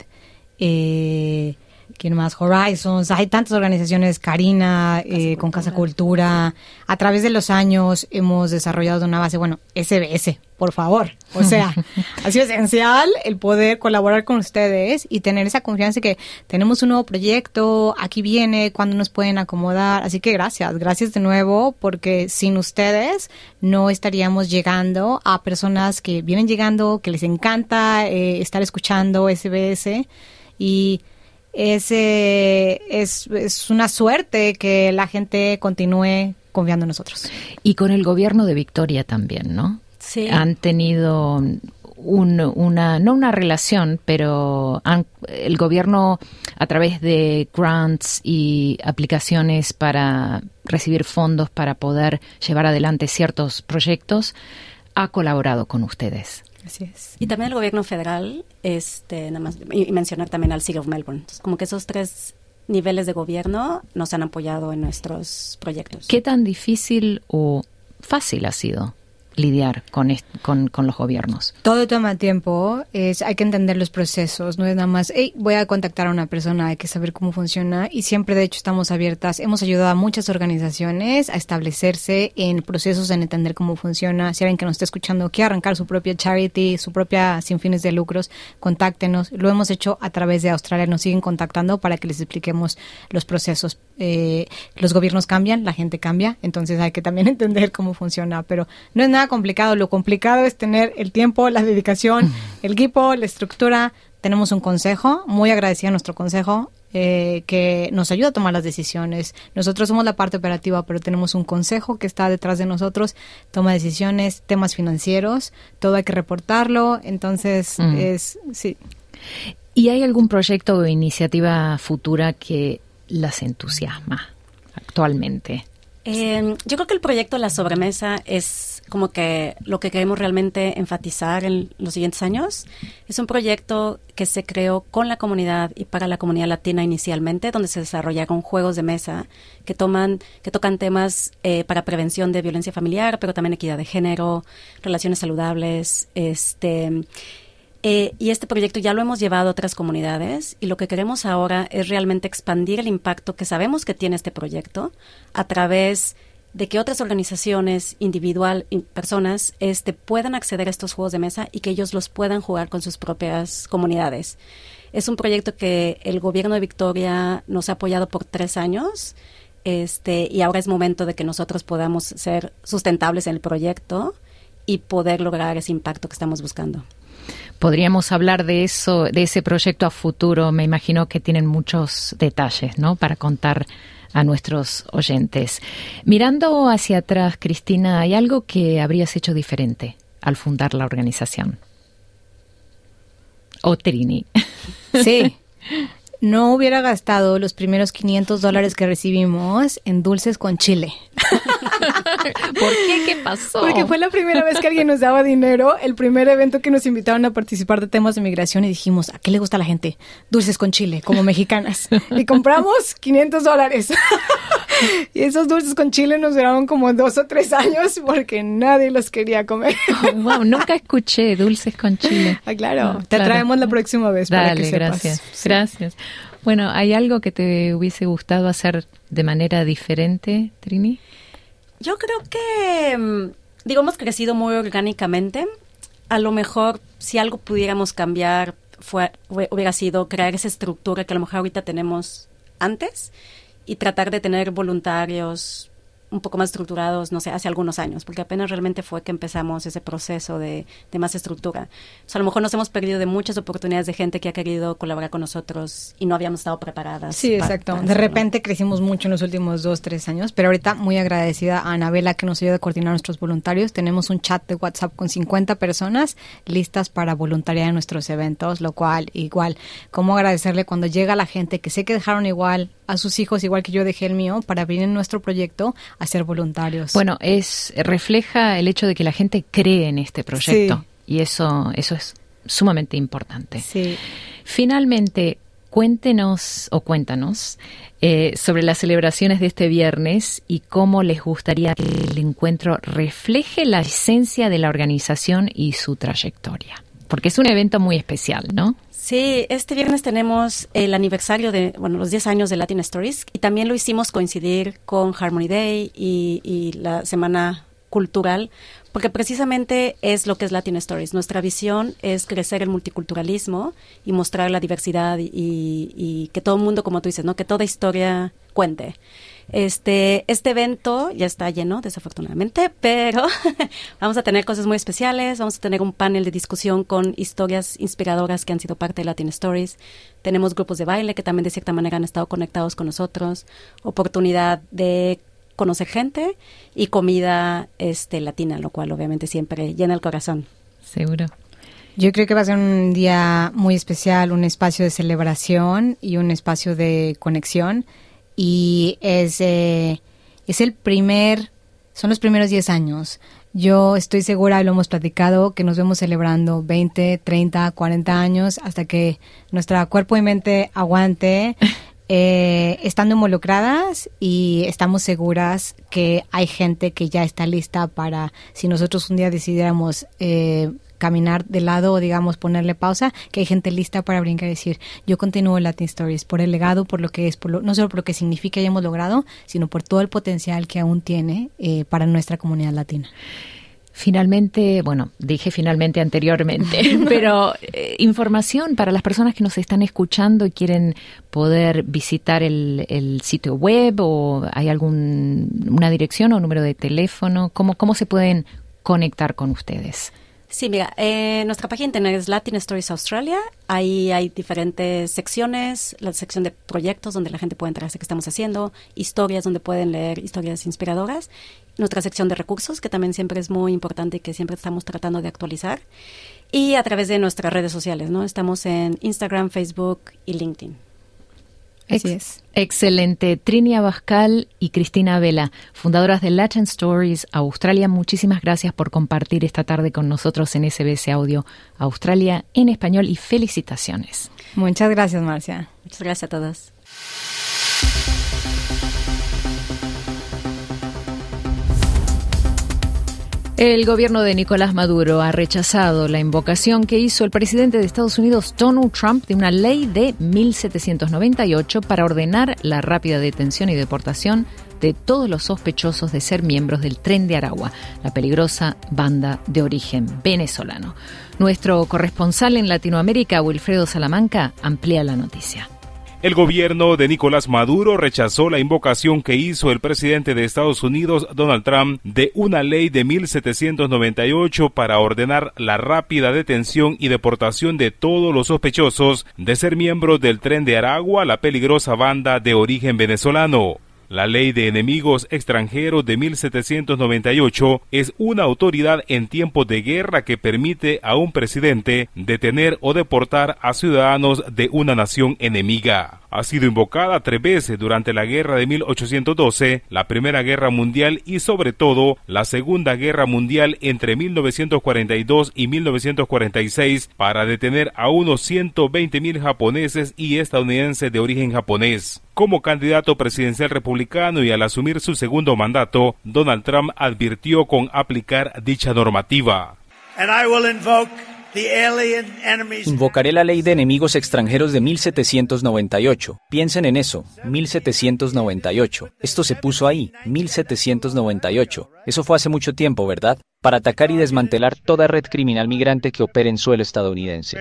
¿quién más? Horizons, hay tantas organizaciones, Karina, con Casa Cultura. A través de los años hemos desarrollado una base, SBS, por favor. O sea, ha sido esencial el poder colaborar con ustedes y tener esa confianza que tenemos un nuevo proyecto, aquí viene, cuándo nos pueden acomodar. Así que gracias de nuevo, porque sin ustedes no estaríamos llegando a personas que vienen llegando, que les encanta estar escuchando SBS, y es una suerte que la gente continúe confiando en nosotros. Y con el gobierno de Victoria también, ¿no? Sí. Han tenido no una relación, pero el gobierno, a través de grants y aplicaciones para recibir fondos para poder llevar adelante ciertos proyectos, ha colaborado con ustedes. Así es. Y también el gobierno federal, nada más, y mencionar también al City of Melbourne. Entonces, como que esos 3 niveles de gobierno nos han apoyado en nuestros proyectos. ¿Qué tan difícil o fácil ha sido lidiar con los gobiernos? Todo toma tiempo, hay que entender los procesos, no es nada más, voy a contactar a una persona, hay que saber cómo funciona, y siempre de hecho estamos abiertas, hemos ayudado a muchas organizaciones a establecerse en procesos, en entender cómo funciona. Si alguien que nos está escuchando quiere arrancar su propia charity, su propia sin fines de lucros, contáctenos. Lo hemos hecho a través de Australia, nos siguen contactando para que les expliquemos los procesos. Los gobiernos cambian, la gente cambia, entonces hay que también entender cómo funciona, pero no es nada complicado. Lo complicado es tener el tiempo, la dedicación, el equipo, la estructura. Tenemos un consejo, muy agradecida a nuestro consejo, que nos ayuda a tomar las decisiones. Nosotros somos la parte operativa, pero tenemos un consejo que está detrás de nosotros, toma decisiones, temas financieros, todo hay que reportarlo, entonces sí. ¿Y hay algún proyecto o iniciativa futura que las entusiasma actualmente? Yo creo que el proyecto La Sobremesa es como que lo que queremos realmente enfatizar en los siguientes años. Es un proyecto que se creó con la comunidad y para la comunidad latina inicialmente, donde se desarrollaron juegos de mesa que tocan temas para prevención de violencia familiar, pero también equidad de género, relaciones saludables, y este proyecto ya lo hemos llevado a otras comunidades, y lo que queremos ahora es realmente expandir el impacto que sabemos que tiene este proyecto a través de que otras organizaciones, personas, puedan acceder a estos juegos de mesa y que ellos los puedan jugar con sus propias comunidades. Es un proyecto que el gobierno de Victoria nos ha apoyado por 3 años, y ahora es momento de que nosotros podamos ser sustentables en el proyecto y poder lograr ese impacto que estamos buscando. Podríamos hablar de eso, de ese proyecto a futuro. Me imagino que tienen muchos detalles, ¿no?, para contar a nuestros oyentes. Mirando hacia atrás, Cristina, ¿hay algo que habrías hecho diferente al fundar la organización? ¿O Trini? Sí. No hubiera gastado los primeros $500 que recibimos en dulces con chile. ¿Por qué? ¿Qué pasó? Porque fue la primera vez que alguien nos daba dinero, el primer evento que nos invitaron a participar de temas de migración, y dijimos, ¿a qué le gusta a la gente? Dulces con chile, como mexicanas. Y compramos $500. Y esos dulces con chile nos duraron como 2 o 3 años porque nadie los quería comer. Oh, wow, nunca escuché dulces con chile. Ah, claro. Te traemos la próxima vez. Dale, para que sepas. Gracias. Sí. Gracias. Bueno, ¿hay algo que te hubiese gustado hacer de manera diferente, Trini? Yo creo que, hemos crecido muy orgánicamente. a lo mejor si algo pudiéramos cambiar hubiera sido crear esa estructura que a lo mejor ahorita tenemos antes y tratar de tener voluntarios un poco más estructurados, no sé, hace algunos años, porque apenas realmente fue que empezamos ese proceso de más estructura. O sea, a lo mejor nos hemos perdido de muchas oportunidades de gente que ha querido colaborar con nosotros y no habíamos estado preparadas. Sí, exacto. De repente crecimos mucho en los últimos 2-3 años, pero ahorita muy agradecida a Anabela que nos ayuda a coordinar a nuestros voluntarios. Tenemos un chat de WhatsApp con 50 personas listas para voluntariar en nuestros eventos, lo cual, igual, cómo agradecerle cuando llega la gente que sé que dejaron igual a sus hijos, igual que yo dejé el mío, para venir en nuestro proyecto a ser voluntarios. Bueno, refleja el hecho de que la gente cree en este proyecto, sí. Y eso es sumamente importante. Sí. Finalmente, cuéntanos sobre las celebraciones de este viernes y cómo les gustaría que el encuentro refleje la esencia de la organización y su trayectoria. Porque es un evento muy especial, ¿no? Sí, este viernes tenemos el aniversario de, los 10 años de Latin Stories y también lo hicimos coincidir con Harmony Day y la Semana Cultural, porque precisamente es lo que es Latin Stories. Nuestra visión es crecer el multiculturalismo y mostrar la diversidad y que todo el mundo, como tú dices, ¿no? Que toda historia cuente. Este evento ya está lleno, desafortunadamente, pero vamos a tener cosas muy especiales. Vamos a tener un panel de discusión con historias inspiradoras que han sido parte de Latin Stories. Tenemos grupos de baile que también de cierta manera han estado conectados con nosotros. Oportunidad de conocer gente y comida latina, lo cual obviamente siempre llena el corazón. Seguro. Yo creo que va a ser un día muy especial, un espacio de celebración y un espacio de conexión. Y son los primeros 10 años. Yo estoy segura, lo hemos platicado, que nos vemos celebrando 20, 30, 40 años hasta que nuestro cuerpo y mente aguante, estando involucradas, y estamos seguras que hay gente que ya está lista para, si nosotros un día decidiéramos caminar de lado o digamos ponerle pausa, que hay gente lista para brincar y decir, yo continúo Latin Stories por el legado, por lo que es, no solo por lo que significa y hemos logrado, sino por todo el potencial que aún tiene para nuestra comunidad latina. Finalmente, dije finalmente anteriormente, pero información para las personas que nos están escuchando y quieren poder visitar el sitio web, o hay una dirección o número de teléfono, ¿cómo se pueden conectar con ustedes? Sí, mira, nuestra página de internet es Latin Stories Australia. Ahí hay diferentes secciones, la sección de proyectos donde la gente puede enterarse qué estamos haciendo, historias donde pueden leer historias inspiradoras, nuestra sección de recursos, que también siempre es muy importante y que siempre estamos tratando de actualizar, y a través de nuestras redes sociales, ¿no? Estamos en Instagram, Facebook y LinkedIn. Así es. Excelente. Trini Abascal y Cristina Vela, fundadoras de Latin Stories Australia, muchísimas gracias por compartir esta tarde con nosotros en SBS Audio Australia en español, y felicitaciones. Muchas gracias, Marcia. Muchas gracias a todos. El gobierno de Nicolás Maduro ha rechazado la invocación que hizo el presidente de Estados Unidos, Donald Trump, de una ley de 1798 para ordenar la rápida detención y deportación de todos los sospechosos de ser miembros del Tren de Aragua, la peligrosa banda de origen venezolano. Nuestro corresponsal en Latinoamérica, Wilfredo Salamanca, amplía la noticia. El gobierno de Nicolás Maduro rechazó la invocación que hizo el presidente de Estados Unidos, Donald Trump, de una ley de 1798 para ordenar la rápida detención y deportación de todos los sospechosos de ser miembros del Tren de Aragua, la peligrosa banda de origen venezolano. La Ley de Enemigos Extranjeros de 1798 es una autoridad en tiempos de guerra que permite a un presidente detener o deportar a ciudadanos de una nación enemiga. Ha sido invocada 3 veces durante la Guerra de 1812, la Primera Guerra Mundial y sobre todo la Segunda Guerra Mundial entre 1942 y 1946 para detener a unos 120,000 japoneses y estadounidenses de origen japonés. Como candidato presidencial republicano y al asumir su segundo mandato, Donald Trump advirtió con aplicar dicha normativa. Invocaré la Ley de Enemigos Extranjeros de 1798. Piensen en eso, 1798. Esto se puso ahí, 1798. Eso fue hace mucho tiempo, ¿verdad? para atacar y desmantelar toda red criminal migrante que opere en suelo estadounidense.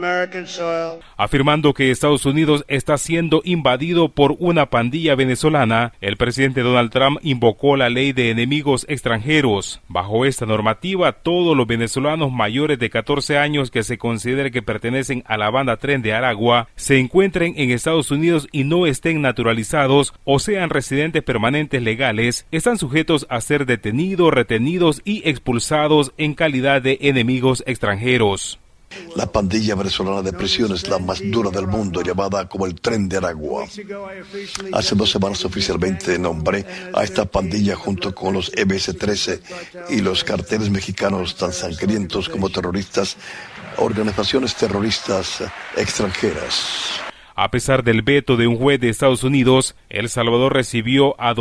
Afirmando que Estados Unidos está siendo invadido por una pandilla venezolana, el presidente Donald Trump invocó la ley de enemigos extranjeros. Bajo esta normativa, todos los venezolanos mayores de 14 años que se considere que pertenecen a la banda Tren de Aragua se encuentren en Estados Unidos y no estén naturalizados o sean residentes permanentes legales, están sujetos a ser detenidos, retenidos y expulsados en calidad de enemigos extranjeros. La pandilla venezolana de prisión es la más dura del mundo, llamada como el Tren de Aragua. Hace 2 semanas oficialmente nombré a esta pandilla junto con los MS-13 y los carteles mexicanos tan sangrientos como terroristas, organizaciones terroristas extranjeras. A pesar del veto de un juez de Estados Unidos, El Salvador recibió a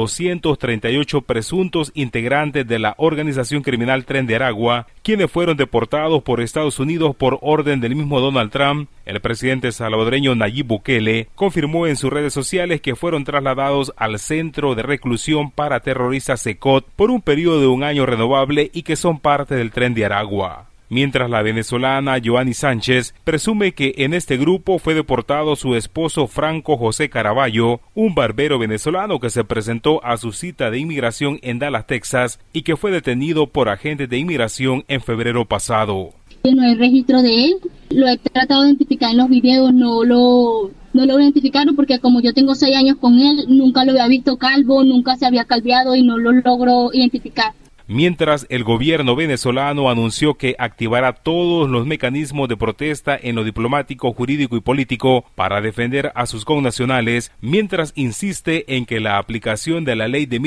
238 presuntos integrantes de la organización criminal Tren de Aragua, quienes fueron deportados por Estados Unidos por orden del mismo Donald Trump. El presidente salvadoreño Nayib Bukele confirmó en sus redes sociales que fueron trasladados al Centro de Reclusión para Terroristas CECOT por un periodo de 1 año renovable y que son parte del Tren de Aragua. Mientras la venezolana Joanny Sánchez presume que en este grupo fue deportado su esposo Franco José Caraballo, un barbero venezolano que se presentó a su cita de inmigración en Dallas, Texas, y que fue detenido por agentes de inmigración en febrero pasado. No hay registro de él, lo he tratado de identificar en los videos, no lo identificaron porque como yo tengo 6 años con él, nunca lo había visto calvo, nunca se había calveado y no lo logro identificar. Mientras el gobierno venezolano anunció que activará todos los mecanismos de protesta en lo diplomático, jurídico y político para defender a sus connacionales, mientras insiste en que la aplicación de la ley de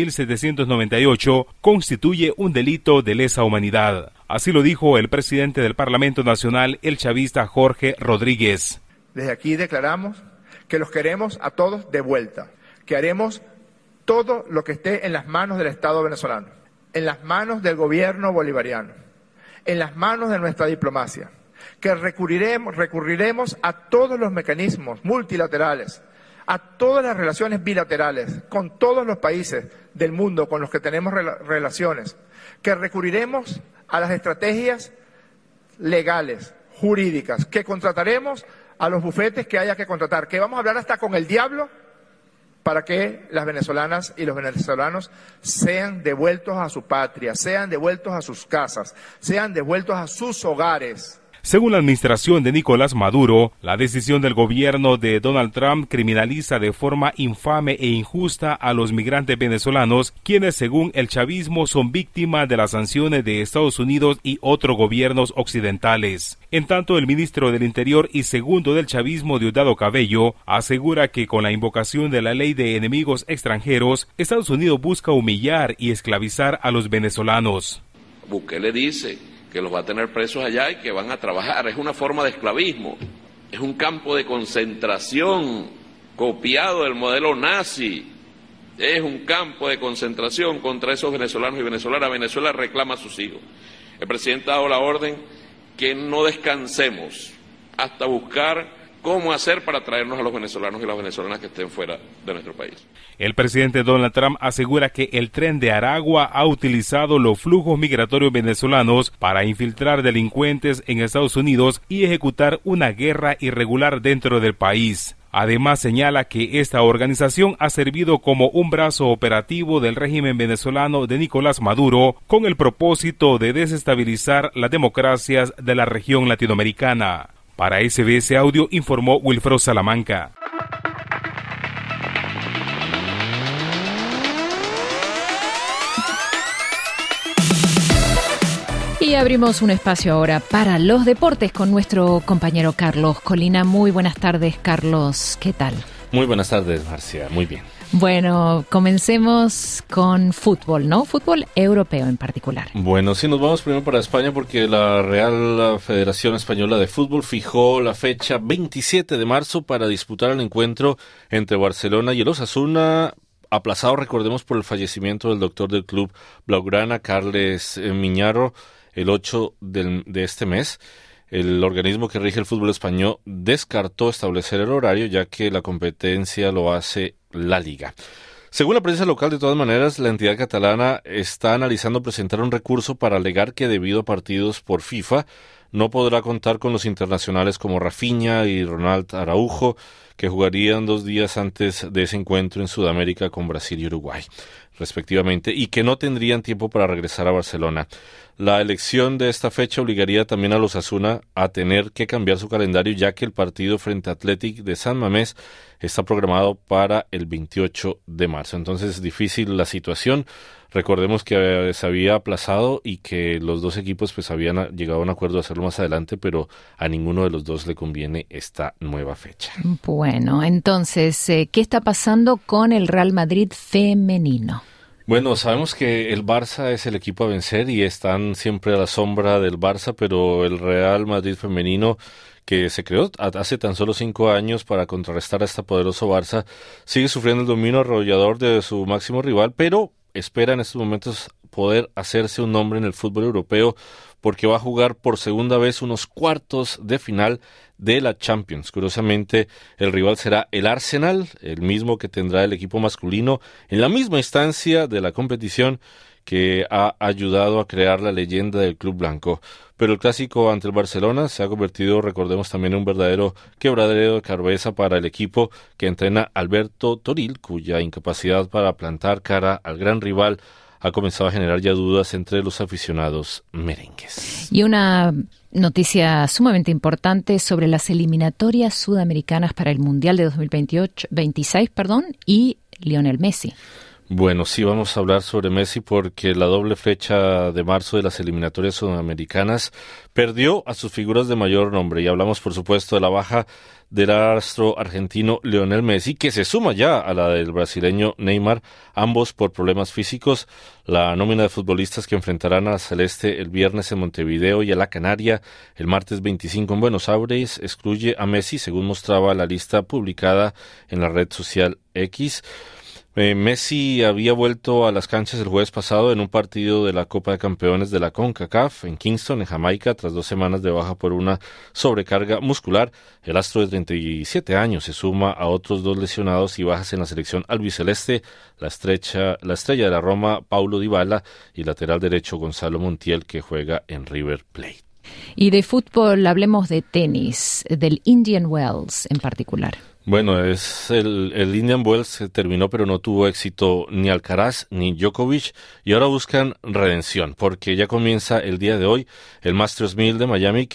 1798 constituye un delito de lesa humanidad. Así lo dijo el presidente del Parlamento Nacional, el chavista Jorge Rodríguez. Desde aquí declaramos que los queremos a todos de vuelta, que haremos todo lo que esté en las manos del Estado venezolano, en las manos del gobierno bolivariano, en las manos de nuestra diplomacia, que recurriremos a todos los mecanismos multilaterales, a todas las relaciones bilaterales con todos los países del mundo con los que tenemos relaciones, que recurriremos a las estrategias legales, jurídicas, que contrataremos a los bufetes que haya que contratar, que vamos a hablar hasta con el diablo para que las venezolanas y los venezolanos sean devueltos a su patria, sean devueltos a sus casas, sean devueltos a sus hogares. Según la administración de Nicolás Maduro, la decisión del gobierno de Donald Trump criminaliza de forma infame e injusta a los migrantes venezolanos, quienes según el chavismo son víctimas de las sanciones de Estados Unidos y otros gobiernos occidentales. En tanto, el ministro del Interior y segundo del chavismo, Diosdado Cabello, asegura que con la invocación de la ley de enemigos extranjeros, Estados Unidos busca humillar y esclavizar a los venezolanos. Bukele dice que los va a tener presos allá y que van a trabajar. Es una forma de esclavismo, es un campo de concentración copiado del modelo nazi, es un campo de concentración contra esos venezolanos y venezolanas. Venezuela reclama a sus hijos. El presidente ha dado la orden que no descansemos hasta buscar cómo hacer para traernos a los venezolanos y las venezolanas que estén fuera de nuestro país. El presidente Donald Trump asegura que el Tren de Aragua ha utilizado los flujos migratorios venezolanos para infiltrar delincuentes en Estados Unidos y ejecutar una guerra irregular dentro del país. Además, señala que esta organización ha servido como un brazo operativo del régimen venezolano de Nicolás Maduro con el propósito de desestabilizar las democracias de la región latinoamericana. Para SBS Audio informó Wilfredo Salamanca. Y abrimos un espacio ahora para los deportes con nuestro compañero Carlos Colina. Muy buenas tardes, Carlos. ¿Qué tal? Muy buenas tardes, Marcia. Muy bien. Bueno, comencemos con fútbol, ¿no? Fútbol europeo en particular. Bueno, sí, nos vamos primero para España porque la Real Federación Española de Fútbol fijó la fecha 27 de marzo para disputar el encuentro entre Barcelona y el Osasuna, aplazado, recordemos, por el fallecimiento del doctor del club blaugrana, Carles Miñarro, el 8 de este mes. El organismo que rige el fútbol español descartó establecer el horario, ya que la competencia lo hace la Liga. Según la prensa local, de todas maneras, la entidad catalana está analizando presentar un recurso para alegar que debido a partidos por FIFA no podrá contar con los internacionales como Rafinha y Ronald Araujo, que jugarían 2 días antes de ese encuentro en Sudamérica con Brasil y Uruguay, respectivamente, y que no tendrían tiempo para regresar a Barcelona. La elección de esta fecha obligaría también a los Osasuna a tener que cambiar su calendario, ya que el partido frente a Athletic de San Mamés está programado para el 28 de marzo. Entonces es difícil la situación. Recordemos que se había aplazado y que los dos equipos pues habían llegado a un acuerdo de hacerlo más adelante, pero a ninguno de los dos le conviene esta nueva fecha. Bueno, entonces, ¿qué está pasando con el Real Madrid femenino? Bueno, sabemos que el Barça es el equipo a vencer y están siempre a la sombra del Barça, pero el Real Madrid femenino, que se creó hace tan solo 5 años para contrarrestar a este poderoso Barça, sigue sufriendo el dominio arrollador de su máximo rival, pero espera en estos momentos poder hacerse un nombre en el fútbol europeo porque va a jugar por segunda vez unos cuartos de final de la Champions. Curiosamente, el rival será el Arsenal, el mismo que tendrá el equipo masculino en la misma instancia de la competición que ha ayudado a crear la leyenda del club blanco. Pero el clásico ante el Barcelona se ha convertido, recordemos, también en un verdadero quebradero de cabeza para el equipo que entrena Alberto Toril, cuya incapacidad para plantar cara al gran rival ha comenzado a generar ya dudas entre los aficionados merengues. Y una noticia sumamente importante sobre las eliminatorias sudamericanas para el Mundial de 2026 y Lionel Messi. Bueno, sí, vamos a hablar sobre Messi porque la doble fecha de marzo de las eliminatorias sudamericanas perdió a sus figuras de mayor nombre y hablamos, por supuesto, de la baja del astro argentino Lionel Messi, que se suma ya a la del brasileño Neymar, ambos por problemas físicos. La nómina de futbolistas que enfrentarán a la Celeste el viernes en Montevideo y a la Canaria el martes 25 en Buenos Aires excluye a Messi, según mostraba la lista publicada en la red social X. Messi había vuelto a las canchas el jueves pasado en un partido de la Copa de Campeones de la CONCACAF en Kingston, en Jamaica, tras 2 semanas de baja por una sobrecarga muscular. El astro de 37 años se suma a otros 2 lesionados y bajas en la selección albiceleste, la estrella de la Roma, Paulo Dybala, y lateral derecho Gonzalo Montiel, que juega en River Plate. Y de fútbol hablemos de tenis, del Indian Wells en particular. Bueno, es el Indian Wells que terminó, pero no tuvo éxito ni Alcaraz ni Djokovic, y ahora buscan redención, porque ya comienza el día de hoy el Masters 1000 de Miami,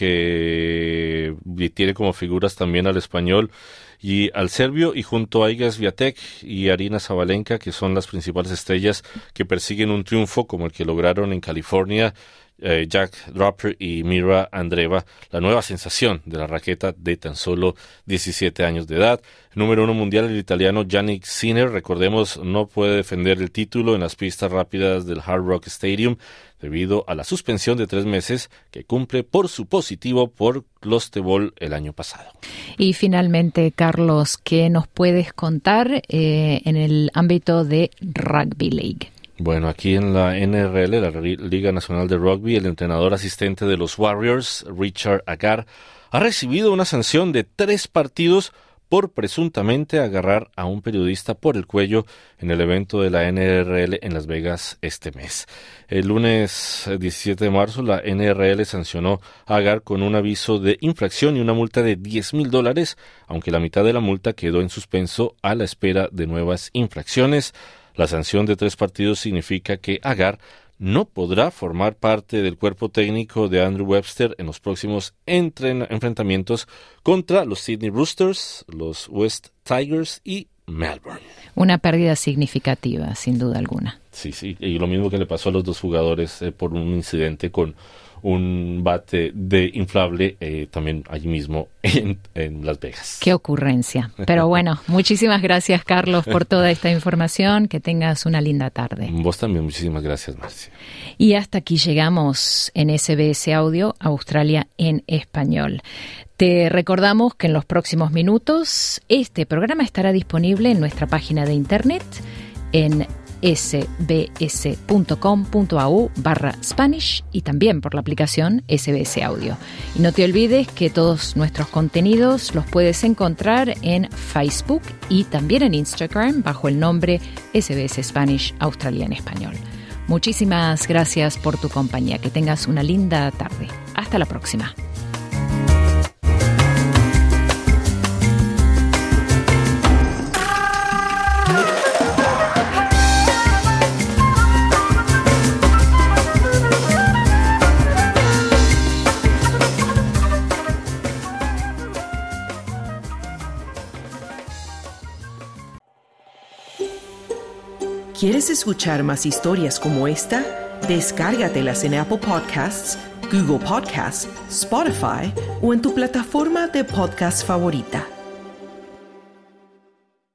que tiene como figuras también al español y al serbio, y junto a Iga Swiatek y Aryna Sabalenka, que son las principales estrellas que persiguen un triunfo como el que lograron en California, Jack Draper y Mira Andreeva, la nueva sensación de la raqueta de tan solo 17 años de edad. El número 1 mundial, el italiano Jannik Sinner, recordemos, no puede defender el título en las pistas rápidas del Hard Rock Stadium debido a la suspensión de 3 meses que cumple por su positivo por clostebol el año pasado. Y finalmente, Carlos, ¿qué nos puedes contar en el ámbito de Rugby League? Bueno, aquí en la NRL, la Liga Nacional de Rugby, el entrenador asistente de los Warriors, Richard Agar, ha recibido una sanción de 3 partidos por presuntamente agarrar a un periodista por el cuello en el evento de la NRL en Las Vegas este mes. El lunes 17 de marzo, la NRL sancionó a Agar con un aviso de infracción y una multa de $10,000, aunque la mitad de la multa quedó en suspenso a la espera de nuevas infracciones. La sanción de 3 partidos significa que Agar no podrá formar parte del cuerpo técnico de Andrew Webster en los próximos enfrentamientos contra los Sydney Roosters, los West Tigers y Melbourne. Una pérdida significativa, sin duda alguna. Sí, y lo mismo que le pasó a los 2 jugadores por un incidente con un bate de inflable también allí mismo en Las Vegas. Qué ocurrencia. Pero bueno, muchísimas gracias, Carlos, por toda esta información. Que tengas una linda tarde. Vos también, muchísimas gracias, Marcia. Y hasta aquí llegamos en SBS Audio, Australia en español. Te recordamos que en los próximos minutos este programa estará disponible en nuestra página de internet en sbs.com.au/Spanish y también por la aplicación SBS Audio. Y no te olvides que todos nuestros contenidos los puedes encontrar en Facebook y también en Instagram bajo el nombre SBS Spanish Australia en Español. Muchísimas gracias por tu compañía. Que tengas una linda tarde. Hasta la próxima. ¿Quieres escuchar más historias como esta? Descárgatelas en Apple Podcasts, Google Podcasts, Spotify o en tu plataforma de podcast favorita.